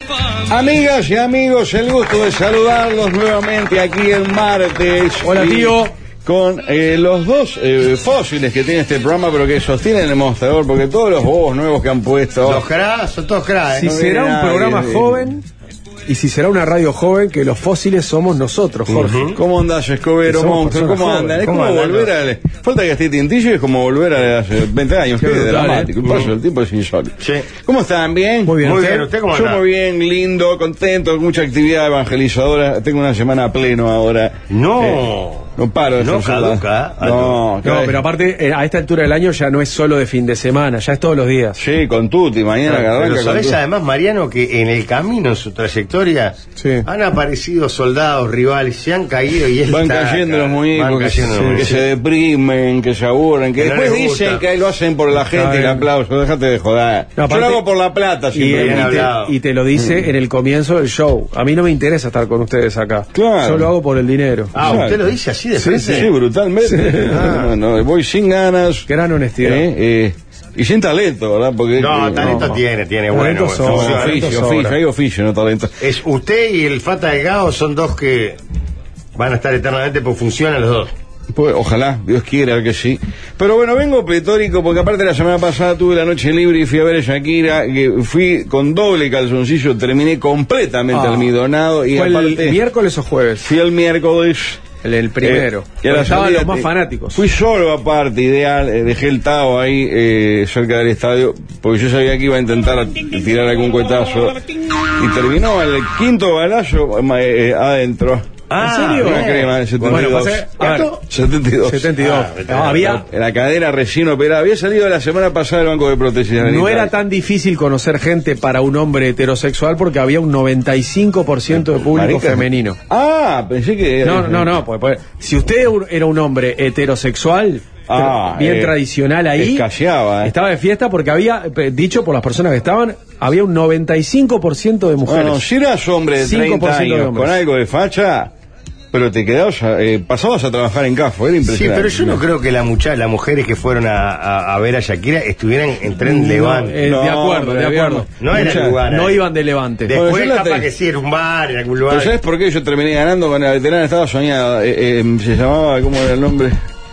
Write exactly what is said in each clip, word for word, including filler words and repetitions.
Amigas y amigos, el gusto de saludarlos nuevamente aquí el martes. Hola, tío. Con eh, los dos eh, fósiles que tiene este programa, pero que sostienen el mostrador, porque todos los bobos nuevos que han puesto. Los cracks, son todos cracks. Si ¿eh? no será un nadie, programa eh, joven y si será una radio joven, que los fósiles somos nosotros, Jorge. Uh-huh. ¿Cómo andás, Escobero, Somos monstruo? ¿Cómo personas andan? Es ¿Cómo como andan? volver al... Falta que esté Tintillo y es como volver a hace veinte años. Qué Qué brutal, dramático. ¿eh? El paso del tiempo es insólito. Sí. ¿Cómo están? ¿Bien? Muy bien. Muy ¿usted? bien, ¿usted cómo Yo anda? muy bien, lindo, contento, mucha actividad evangelizadora. Tengo una semana a pleno ahora. No. Eh, no paro de No hacer caduca, nada. No, No, caray. pero aparte, eh, a esta altura del año ya no es solo de fin de semana, ya es todos los días. Sí, con Tuti, mañana que Pero arranca con sabés Tuti. además, Mariano, que en el camino, en su trayectoria, Sí. han aparecido soldados, rivales, se han caído y él Van está cayendo acá. los muñecos, Van que, cayendo se, los que muñecos. se deprimen, que se aburren, que, Que no después les gusta. dicen que lo hacen por la gente Está y el bien. aplauso. Déjate de joder. No, Yo aparte- lo hago por la plata Y, siempre. y bien te, hablado. y te lo dice en el comienzo del show. A mí no me interesa estar con ustedes acá. Claro. Yo lo hago por el dinero. Ah, Exacto. ¿usted lo dice así de Sí, frente? sí, brutalmente. No, no, voy sin ganas. Gran honestidad. eh, eh, y sin talento, ¿verdad? Porque No, eh, talento no. tiene, tiene Talento bueno. sobra, no, funciona. talento oficio, sobra. oficio, hay oficio, no talento. Es usted y el Fata Delgado son dos que van a estar eternamente porque funcionan los dos. Pues, ojalá, Dios quiera que sí. Pero bueno, vengo pletórico porque aparte la semana pasada tuve la noche libre y fui a ver a Shakira, que fui con doble calzoncillo, terminé completamente Ah. almidonado y ¿Fue el aparte miércoles o jueves? fui el miércoles. El, el primero. Eh, y a la Estaban salida los más te- fanáticos. Fui solo aparte, ideal, eh, dejé el Tao ahí eh, cerca del estadio, porque yo sabía que iba a intentar tirar algún cuetazo. Y terminó el quinto balazo eh, eh, adentro. Ah, ¿en serio? Una crema de setenta y dos. Bueno, pasé- a ver, setenta y dos. setenta y dos. Ah, vete, No, había, En la cadera recién operada. Había salido la semana pasada del banco de prótesis. no sanitaria. era tan difícil conocer gente para un hombre heterosexual porque había un noventa y cinco por ciento de público Marica. femenino. Ah, pensé que era. No, no, no, pues, pues, si usted era un hombre heterosexual, Ah, bien eh, tradicional ahí, escaseaba, eh. estaba de fiesta porque había, eh, dicho por las personas que estaban, había un noventa y cinco por ciento de mujeres. Bueno, si eras hombre de cinco por treinta ciento de años hombres. con algo de facha, pero te quedabas, eh, pasabas a trabajar en Cafo, era Sí, impresionante. pero yo no creo que la mucha, las mujeres que fueron a, a, a ver a Shakira estuvieran en tren No, Levante. eh, No, de acuerdo, pero de había- acuerdo. No era mucha- el lugar. No ahí. iban de Levante. Bueno, Después yo la capaz te- que sí, era un bar, en algún lugar. Pero ¿sabes por qué yo terminé ganando con la veterana? Estaba soñada. Eh, eh, se llamaba, ¿cómo era el nombre?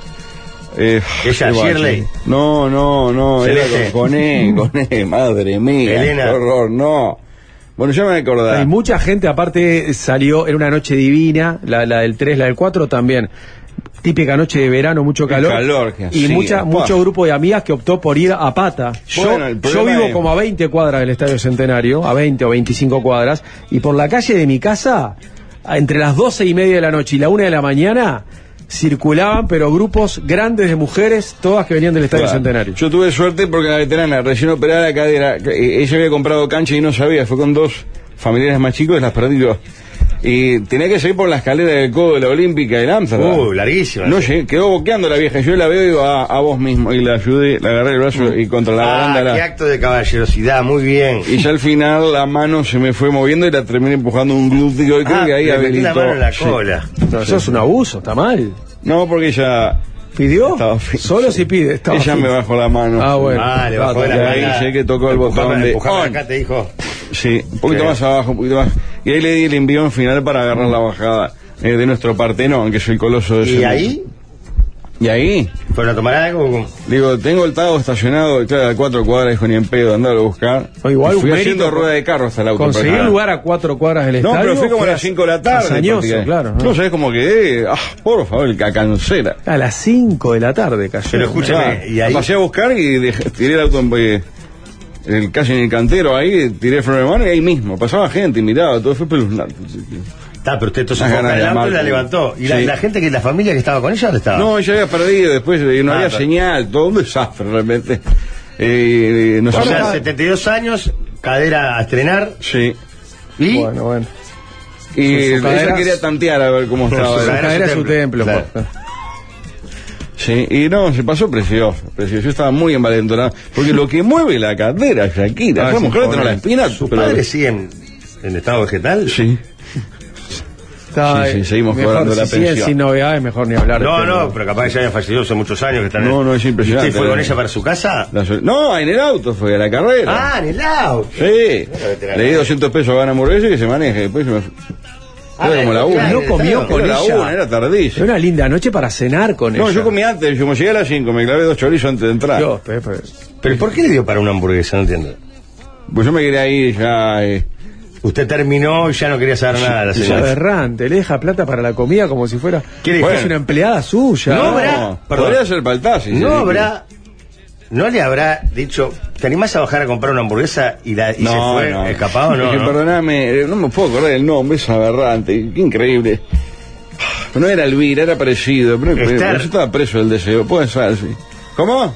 Eh, Ella, qué guay. Shirley. No, no, no. Era Celeste. con, con E, con E, madre mía. Elena. Qué horror, no. Bueno, ya me acordaba. Hay mucha gente, aparte salió, era una noche divina, la, la del tres, la del cuatro también. Típica noche de verano, mucho Qué calor. calor que y hacía, mucha, pa. mucho grupo de amigas que optó por ir a pata. Yo, Bueno, el yo problema vivo es- como a veinte cuadras del Estadio Centenario, a veinte o veinticinco cuadras, y por la calle de mi casa, a- entre las doce y media de la noche y la una de la mañana, circulaban, pero grupos grandes de mujeres, todas que venían del Estadio Claro. Centenario. Yo tuve suerte porque la veterana recién operada la cadera, eh, ella había comprado cancha y no sabía, fue con dos familiares más chicos y las perdí yo. Y tenía que seguir por la escalera del codo de la Olímpica de Amsterdam. Uh, larguísima. No llegué, quedó boqueando la vieja. Yo la veo y digo, a, a vos mismo. Y la ayudé, la agarré el brazo y contra la Ah, baranda qué la. acto de caballerosidad, muy bien. Y ya al final la mano se me fue moviendo y la terminé empujando un glúteo. Y creo Ah, que ahí le metí habilitó. la mano en la Sí. cola. No, eso es un abuso, está mal. No, porque ella. ¿Pidió? Estaba fin- Solo si pide. Estaba ella fin. me bajó la mano. Ah, bueno. Ah, le bajó de Y la ahí mano. sé que tocó el botón de Empujame on. acá, te dijo. Sí, un poquito Sí. más abajo, un poquito más. Y ahí le di el envión final para agarrar la bajada eh, de nuestro Partenón, que es el coloso de ¿Y ese- ahí? Y ahí, ¿Fueron a tomar algo? digo, tengo el Tao estacionado, claro, a cuatro cuadras, dijo ni en pedo, andalo a buscar. O igual Y un fui mérito haciendo rueda de carro hasta el auto. Conseguir para- lugar a cuatro cuadras del No, estadio. pero fui como a fue las cinco de la tarde. hazañoso, prácticamente. claro. No, sabés cómo quedé. Ah, por favor, el cacancera. A las cinco de la tarde cayó. Pero escúchame, Claro, ¿y ahí? pasé a buscar y dejé- tiré el auto en, eh, el, casi en el cantero ahí, tiré el freno de mano y ahí mismo. Pasaba gente y miraba, todo fue espeluznante. Está, pero usted entonces Unas fue ganas al de auto y la llamar. levantó. ¿Y la, Sí. la gente, que la familia que estaba con ella, dónde estaba? No, ella había perdido, después eh, no Ah, había pero- señal, todo un desastre realmente. Eh, eh, no O sé- sea, setenta y dos años, cadera a estrenar. Sí. Y Bueno, bueno. Y Su- su ella cadera- quería tantear a ver cómo Su estaba. Su cadera cadera es su su templo. templo, Jorge. Sí, y no, se pasó precioso, precioso. Yo estaba muy envalentonado, porque lo que mueve la cadera, Shakira, Ah, esa sí, mujer joder. tiene la espina. ¿Sus pero- padres siguen en estado vegetal? Sí. Está, Sí, sí, seguimos mejor, cobrando si la siguen pensión. sin novedades, mejor ni hablar. No, de no, este pero capaz que ya haya fallecido hace muchos años que están No, en... no, es impresionante. ¿Y usted fue con ella para su casa? La sol- No, en el auto fue, a la carrera. Ah, en el auto. Sí, veterano. le di doscientos pesos a Gana Hamburguesa y que se maneje. Después se me... Ah, Era como la claro, una. No comió con Era la ella. una, era tardísimo. Era una linda noche para cenar con No, ella. yo comí antes, como llegué a las cinco, me clavé dos chorizos antes de entrar. Dios, Pepe. ¿Pero por qué le dio para una hamburguesa? No entiendo. Pues yo me quería ir ya. Eh, Usted terminó y ya no quería saber nada de la Es señora. aberrante, le deja plata para la comida como si fuera. ¿Qué le Bueno, dijo? es una empleada suya. No, no, habrá- perdón. podría ser para el taxi. No sí, habrá... ¿No le habrá dicho, te animás a bajar a comprar una hamburguesa y, la, y No, se fue no. escapado? No, Es que, no. perdóname, eh, no me puedo acordar el nombre, es aberrante, qué increíble. No era Elvira, era parecido, pero, pero Esther. yo estaba preso del deseo, puede ser, sí. ¿Cómo?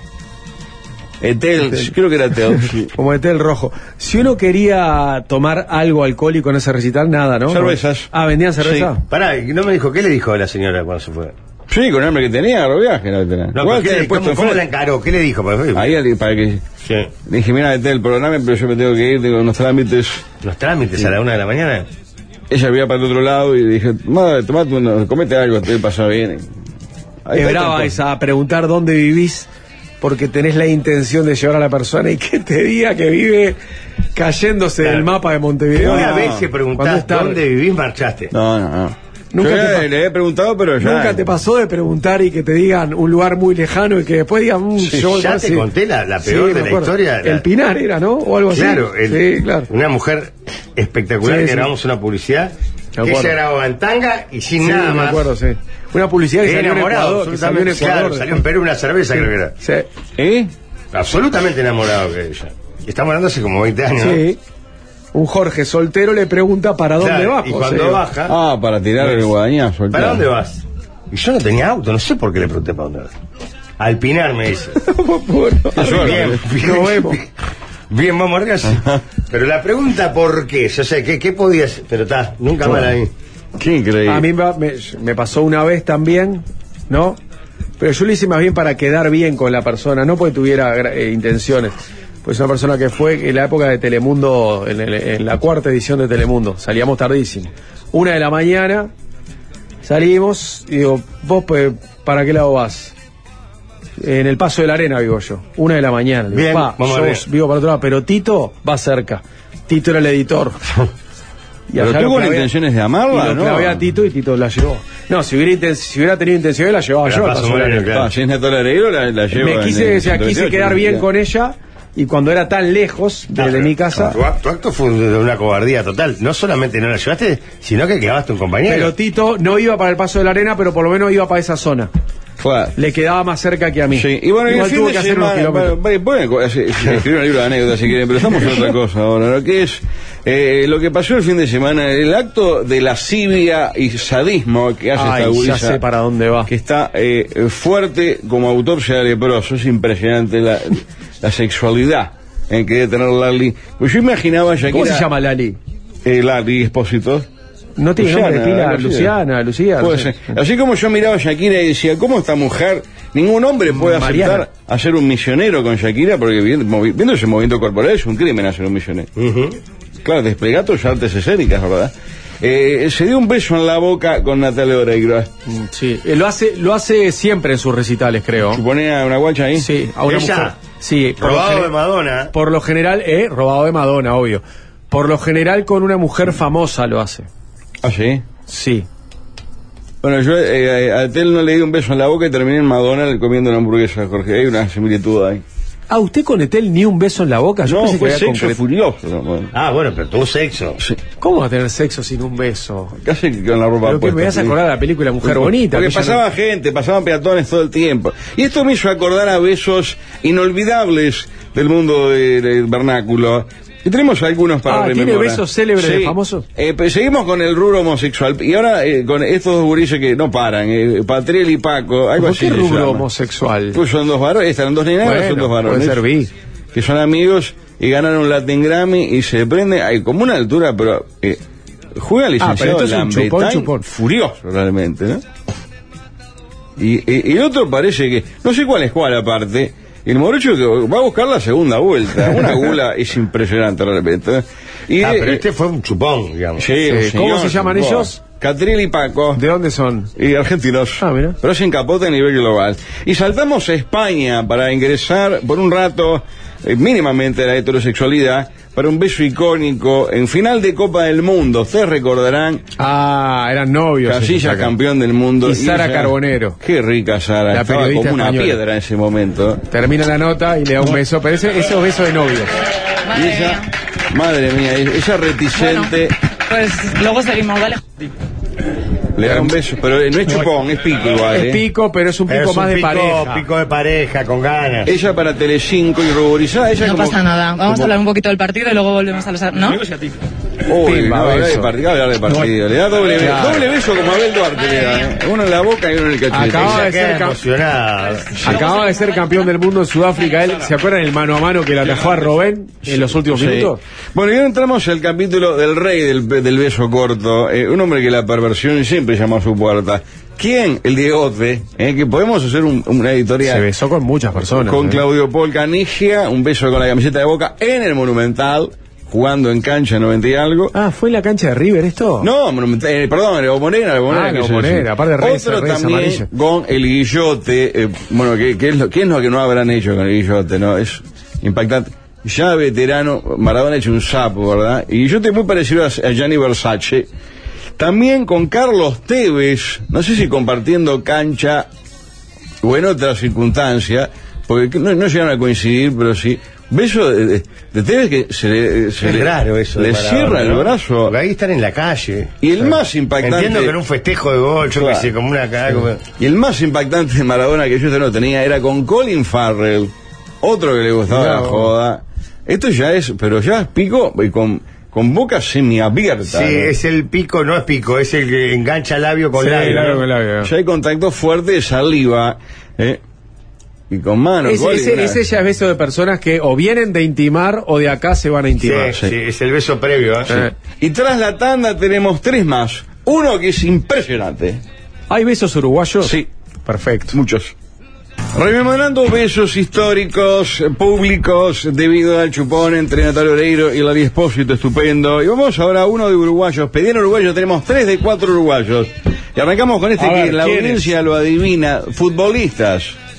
Etel, Etel. creo que era Etel, sí. Como de té el rojo. Si uno quería tomar algo alcohólico en ese recital, nada, ¿no? Cervezas. Ah, ¿vendían cerveza? Sí. Pará, y no me dijo, ¿qué le dijo a la señora cuando se fue? Sí, con el hambre que tenía, agarró viaje, no tenía. No, Igual pero ¿qué tiene le- puesto ¿cómo, cómo la enfrente. encaró? ¿Qué le dijo? Pues, Ahí al- para que sí. le dije, mira, Etel, perdóname, pero yo me tengo que ir, tengo unos trámites. Los trámites a la una de la mañana. Ella veía para el otro lado y le dije, madre, tomate uno, comete algo, te pasa bien. Ahí Es está, brava está. esa, preguntar dónde vivís porque tenés la intención de llevar a la persona y que te diga que vive cayéndose Claro. del mapa de Montevideo. Una no. vez que Cuando preguntás está- dónde vivís, marchaste. No, no, no. Nunca Yo te ya pa- le he preguntado, pero ya. Nunca te pasó de preguntar y que te digan un lugar muy lejano y que después digan, mm, Sí, yo ya no te sé. conté la- la peor Sí, de me la acuerdo. historia, la- El Pinar era, ¿no? O algo Claro, así. el- sí, claro. una mujer espectacular Sí, que sí. grabamos una publicidad que acuerdo. ella grababa en tanga y sin Sí, nada me más. acuerdo, sí. Una publicidad que salió en Enamorado, Ecuador. Que salió en absolutamente. Ecuador. Claro, salió en Perú una cerveza, creo que era. Sí. ¿Eh? Absolutamente enamorado que ella. Y estamos hablando hace como veinte años. ¿no? Sí. Un Jorge soltero le pregunta para dónde Claro, va. y José. cuando baja, Ah, para tirar el guadañazo. ¿para claro. dónde vas? Y yo no tenía auto, no sé por qué le pregunté para dónde vas. Al Pinar me dice. Bueno, Qué suerte. Bien, bien, Nos vemos. Bien, vamos arriba. sí. Pero la pregunta por qué, yo sé, ¿qué, qué podías? Pero está, nunca mal ahí. Qué increíble. A mí me, me- me pasó una vez también, ¿no? Pero yo lo hice más bien para quedar bien con la persona, no porque tuviera gra- eh, intenciones. Pues una persona que fue en la época de Telemundo, en, el- en la cuarta edición de Telemundo, salíamos tardísimo. Una de la mañana, salimos y digo, vos, pues, ¿para qué lado vas? En el Paso de la Arena vivo yo, una de la mañana. Le digo, Bien, "Pa, vamos yo bien. vivo para otro lado, pero Tito va cerca. Tito era el editor. Y Pero allá tuvo lo clavé- intenciones de amarla, y lo ¿no? clavé a Tito y Tito la llevó. No, si hubiera, inten- si hubiera tenido intención, la llevaba La yo. al paso Paso muy de la bien, Arena. claro. Ah, si es Natalia Areiro, la, la llevo. Me en quise, el o sea, quise ciento veintiocho, quedar bien ya. con ella y cuando era tan lejos de, No, de pero mi casa. Tu, ac- tu acto fue de una cobardía total. No solamente no la llevaste, sino que clavaste un compañero. Pero Tito no iba para el Paso de la Arena, pero por lo menos iba para esa zona. Claro. Le quedaba más cerca que a mí. Sí, y bueno, Igual el fin tuvo de que hacer unos semana, kilómetros. bueno, bueno, bueno, sí, sí, escribir un libro de anécdotas si quieren, pero estamos en otra cosa ahora, ¿no? Que es eh, lo que pasó el fin de semana, el acto de lascivia y sadismo que hace Ay, esta ya gurisa, sé para dónde va. que está eh, fuerte como autopsia de leproso, es impresionante la, la sexualidad en que debe tener Lali. Pues yo imaginaba a Shakira, ¿Cómo se llama Lali? eh, Lali Espósito. No tiene nombre de pila, algo así. Luciana, Lucía. Puede no sé. ser. Así como yo miraba a Shakira y decía, ¿cómo esta mujer, ningún hombre puede Mariana. aceptar hacer un misionero con Shakira? Porque viendo, movi- viendo ese movimiento corporal es un crimen hacer un misionero. Ujú. Claro, desplegar tus artes escénicas, ¿verdad? Eh, se dio un beso en la boca con Natalia Oreiro. Mm, Sí, Eh, lo hace, lo hace siempre en sus recitales, creo. ¿Supone a una guacha ahí? Sí, a una Ella. mujer. Sí, por lo Robado gener- de Madonna. Por lo general, eh, robado de Madonna, obvio. Por lo general con una mujer famosa lo hace. Ah, sí. Sí. Bueno, yo eh, a Tel no le di un beso en la boca y terminé en McDonald's comiendo una hamburguesa, Jorge. Hay una similitud ahí. Ah, ¿usted con Etel ni un beso en la boca? Yo No, pensé fue que había sexo concret- furioso. ¿no? Bueno, Ah, bueno, pero tuvo sexo. sí, ¿Cómo va a tener sexo sin un beso? casi que con la ropa Pero que puesta. me vas a sí. acordar de la película Mujer Bonita. Porque que ya no- pasaba gente, pasaban peatones todo el tiempo. Y esto me hizo acordar a besos inolvidables del mundo de- del vernáculo. Y tenemos algunos para Ah, ¿tiene rememorar. besos célebres de famosos? Eh, pues seguimos con el rubro homosexual. Y ahora eh, con estos dos gurises que no paran, eh, Patriel y Paco, algo ¿Por así qué se rubro llama. homosexual? Pues son dos varones, están dos nenas, Bueno, son dos puede varones. ser bi. Que son amigos y ganaron un Latin Grammy y se prende, hay como una altura, pero eh, juega el Ah, pero licenciado esto es un Lambetain, chupón, chupón. furioso realmente, ¿no? Y, y, y el otro parece que, no sé cuál es cuál aparte, el morocho que va a buscar la segunda vuelta, una gula es impresionante realmente, ¿eh? Y, ah, pero eh, este fue un chupón, digamos. Sí, Sí. un ¿Cómo señor, se llaman chupón. ellos? Catriel y Paco. ¿De dónde son? Y argentinos. Ah, mira. Pero hacen capote a nivel global. Y saltamos a España para ingresar por un rato, eh, mínimamente, a la heterosexualidad, para un beso icónico en final de Copa del Mundo. Ustedes recordarán, Ah, eran novios. Casillas ellos acá. campeón del mundo. Y Sara ella- Carbonero. Qué rica Sara. La Estaba periodista como una española. piedra en ese momento. Termina la nota y le da un beso, pero ese, esos besos de novios. Y Madre ella, mía. madre mía, ella reticente, Pues luego seguimos, ¿vale? le da un beso, pero no es chupón, es pico igual. Es ¿eh? pico, pero es un pico Es más un de pico, pareja. pico de pareja, con ganas. Ella para Telecinco y ruborizada, ella No como... pasa nada. Vamos como- a hablar un poquito del partido y luego volvemos a los... ¿No? Uy, Pimba, no, hablar de beso. partido, hablar de partido. Le da doble beso, Claro. doble beso como Abel Duarte le da, ¿eh? Uno en la boca y uno en el cachete. Acaba de Se queda ser cam- emocionada. Acaba de ser campeón del mundo en Sudáfrica. Él, ¿se acuerdan el mano a mano que le atajó a Robén en los últimos Sí. minutos? Bueno, y ahora entramos al capítulo del rey del, del beso corto, eh, un hombre que la perversión siempre llamó a su puerta. ¿Quién? El Diegote, eh, que podemos hacer un- una Se editorial besó con muchas personas. con ¿eh? Claudio Paul Canigia, un beso con la camiseta de Boca en el Monumental, jugando en cancha noventa y algo. Ah, ¿fue en la cancha de River esto? No, Monumental, eh, perdón, el Bombonera, el Bombonera. Ah, el que se Bombonera, dice. aparte redes- Otro redes también amarillas. con el Guillote, eh, bueno, ¿qué, qué es lo, ¿qué es lo que no habrán hecho con el Guillote? No, es impactante. Ya veterano, Maradona ha hecho un sapo, ¿verdad? Y Guillote muy parecido a, a Gianni Versace. También con Carlos Tevez, no sé si compartiendo cancha o en otra circunstancia, porque no, no llegaron a coincidir, pero sí. Beso de, de, de Tevez que se le, se Es le, raro eso. de le Maradona, cierra el ¿no? brazo. Porque ahí están en la calle. Y el más impactante- Entiendo que en un festejo de gol, yo Claro. que sé, como una algo- Y el más impactante de Maradona que yo no tenía era con Colin Farrell, otro que le gustaba No. la joda. Esto ya es, pero ya es pico y con, con boca semiabierta. Sí, ¿no? es el pico, no es pico, es el que engancha labio con Sí, labio. labio ¿no? con labio. Ya hay contacto fuerte de saliva, ¿eh? Y con mano. Ese, Colin, ese, una- ese ya es beso de personas que o vienen de intimar o de acá se van a Sí, intimar. sí, es el beso previo. ¿eh? Eh. Y tras la tanda tenemos tres más. Uno que es impresionante. ¿Hay besos uruguayos? Sí. Perfecto. Muchos. Rememorando besos históricos, eh, públicos, debido al chupón entre Natalia Oreiro y Lali Espósito, estupendo. Y vamos ahora a uno de uruguayos. Pedían uruguayos, tenemos tres de cuatro uruguayos. Y arrancamos con este A que ver, la ¿quiénes? audiencia lo adivina. Futbolistas.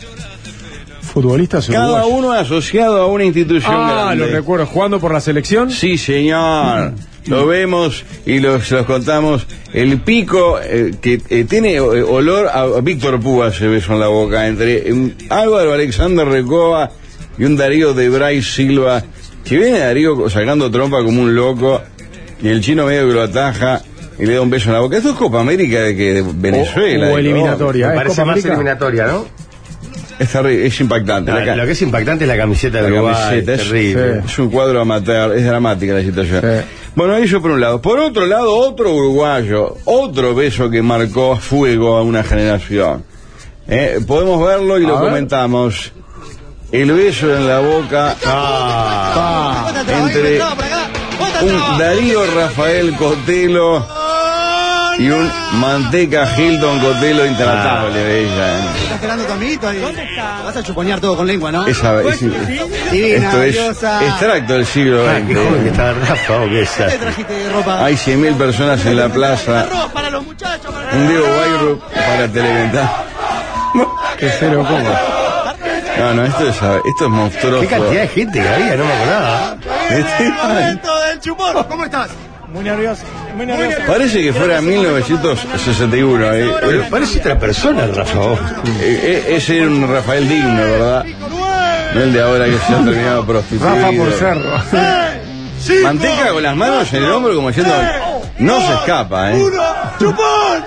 Futbolistas Cada uruguayos. uno asociado a una institución Ah, grande. lo recuerdo, jugando por la selección. Sí, señor. Lo vemos y los, los contamos. El pico eh, que eh, tiene eh, olor a, a Víctor Púa, se beso en la boca, entre un Álvaro Alexander Recoba y un Darío de Brais Silva, que viene Darío sacando trompa como un loco, y el chino medio que lo ataja y le da un beso en la boca. Esto es Copa América de, que, de Venezuela. O- o de eliminatoria. Me ¿Es parece Copa más América? eliminatoria, ¿no? Es, terri- es impactante. Ah, La ca- lo que es impactante es la camiseta de La Uruguay. camiseta es, terrible. es un cuadro amateur, es dramática la situación. Sí. Bueno, eso por un lado. Por otro lado, otro uruguayo, otro beso que marcó a fuego a una generación. Eh, podemos verlo y A lo ver. comentamos. El beso en la boca Ah, entre un Darío Rafael Cotelo y un Manteca Hilton Cotelo intratable de ella. ¿eh? ¿Estás esperando tu amiguito ahí? ¿Dónde está? Vas a chuponear todo con lengua, ¿no? Esa, es- Divina, esto es diosa. extracto del siglo Ah, qué joven que veinte. estaba Rafa, o qué es. ¿Qué te trajiste de ropa? Hay cien mil personas en la plaza. Arroz para los muchachos, para Un Diego Guayru para Televental. qué cero coma. No, no, esto es, esto es monstruoso. Qué cantidad de gente que había, no me acordaba. Este- momento del chupón. ¿Cómo estás? Muy nervioso, muy nervioso. Parece que fuera mil novecientos sesenta y uno. Eh. Pero parece otra persona el Rafa. vos. Eh, eh, ese era un Rafael digno, ¿verdad? No el de ahora que se ha terminado prostituido. Rafa por cerro. Manteca con las manos en el hombro como diciendo, no se escapa, ¿eh? ¡Chupón!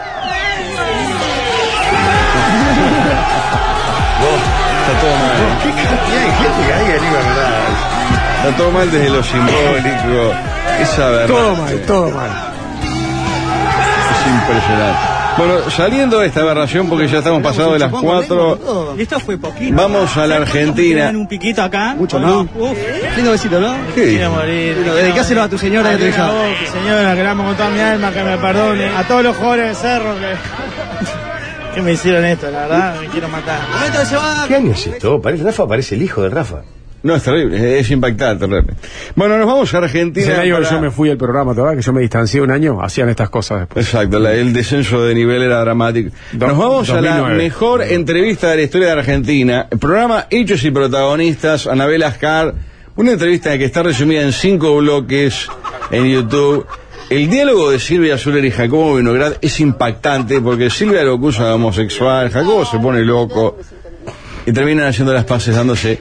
Está todo mal. ¿eh? Qué cantidad de gente que había, ni me acordaba. Está todo mal desde lo simbólico. Esa verdad. Todo mal, todo mal. Es impresionante. Bueno, saliendo de esta aberración, porque ya estamos pasados de las cuatro, Y esto fue poquito. vamos a la Argentina. ¿Tienen un piquito acá? Mucho, ¿no? Uf, Lindo besito, ¿no? ¿Qué dice? quiero morir. Bueno, dedicáselo a tu señora y a tu hija. Señora, que la amo con toda mi alma, que me perdone. A todos los jugadores de Cerro que, que me hicieron esto, la verdad, me quiero matar. Momento de llevar. ¿Qué año es esto? Parece, Rafa parece el hijo de Rafa. No, es terrible, es impactante realmente. Bueno, nos vamos a Argentina. Ese año para... que yo me fui del programa, ¿te acuerdas? Que yo me distancié un año, hacían estas cosas después. Exacto, la, el descenso de nivel era dramático. Nos vamos dos mil nueve. A la mejor entrevista de la historia de Argentina. El programa Hechos y Protagonistas, Anabel Ascar. Una entrevista que está resumida en cinco bloques en YouTube. El diálogo de Silvia Zuller y Jacobo Vinograd es impactante porque Silvia lo acusa de homosexual, Jacobo se pone loco y terminan haciendo las paces dándose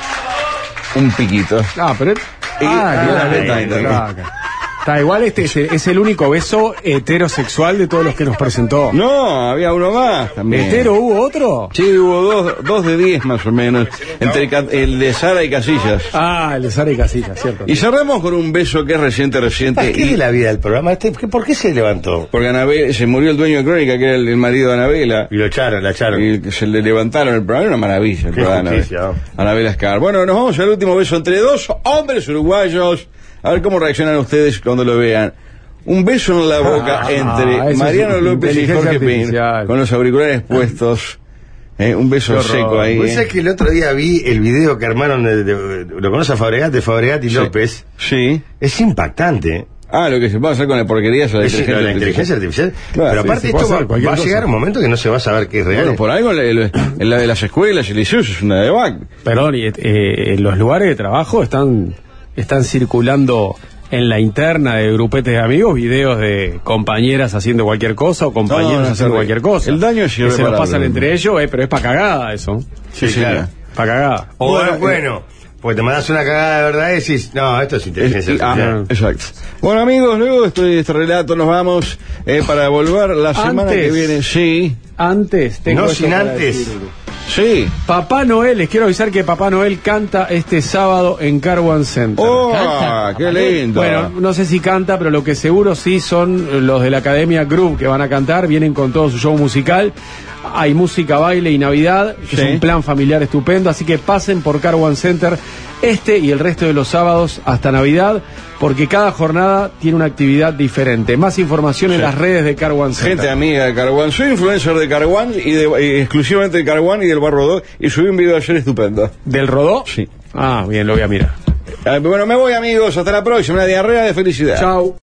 un piquito. Ah, pero... Y, ah, ah, está igual, este es el, es el único beso heterosexual de todos los que nos presentó. No, había uno más también. ¿Hetero hubo otro? Sí, hubo dos, dos de diez más o menos, entre el de Sara y Casillas. Ah, el de Sara y Casillas, cierto. Y cerramos con un beso que es reciente, reciente. ¿Qué y... de la vida del programa? Este, ¿por qué se levantó? Porque Anabel, se murió el dueño de Crónica, que era el, el marido de Anabela. Y lo echaron, la echaron. Y se le levantaron el programa, era una maravilla el Qué programa. justicia, Anabel, Anabel Ascar. Bueno, nos vamos al último beso entre dos hombres uruguayos. A ver cómo reaccionan ustedes cuando lo vean. Un beso en la boca ah, entre Mariano López y Jorge Pin, con los auriculares puestos. Eh, un beso seco ahí. ¿Vos eh. sabés que el otro día vi el video que armaron de, de, de, ¿lo conoce a Fabregate? Fabregate y sí. López. Sí. Es impactante. Ah, lo que se puede hacer con la porquería es la, es, inteligencia, no, la inteligencia artificial. Claro, pero sí, aparte esto va, va a cosa. llegar un momento que no se va a saber qué es real. Bueno, por algo en la de las escuelas y liceos es una de back. Perdón, y, eh, en los lugares de trabajo están, están circulando en la interna de grupetes de amigos videos de compañeras haciendo cualquier cosa o compañeros no, no, haciendo no, cualquier cosa. El daño es que se lo pasan entre ellos, eh, pero es para cagada eso. Sí, sí, claro. Para cagada. O bueno, bueno, bueno, pues te mandas una cagada de verdad y decís, no, esto es inteligencia es, artificial. Ah, exacto. Bueno, amigos, luego de este, este relato nos vamos eh, para volver la semana antes, que viene. Sí. Antes, tengo no sin antes. Decir. Sí. Papá Noel, les quiero avisar que Papá Noel canta este sábado en Car One Center. ¡Oh! ¿Canta? ¡Qué lindo! Bueno, no sé si canta, pero lo que seguro sí son los de la Academia Group que van a cantar, vienen con todo su show musical. Hay música, baile y Navidad, que sí. es un plan familiar estupendo, así que pasen por Car One Center este y el resto de los sábados hasta Navidad, porque cada jornada tiene una actividad diferente. Más información sí. en las redes de Car One Center. Gente amiga de Car One. Soy influencer de Car One y, de, y exclusivamente de Car One y del Bar Rodó, y subí un video ayer estupendo. ¿Del Rodó? Sí. Ah, bien, lo voy a mirar. Eh, bueno, me voy, amigos, hasta la próxima. Una diarrea de felicidad. Chau.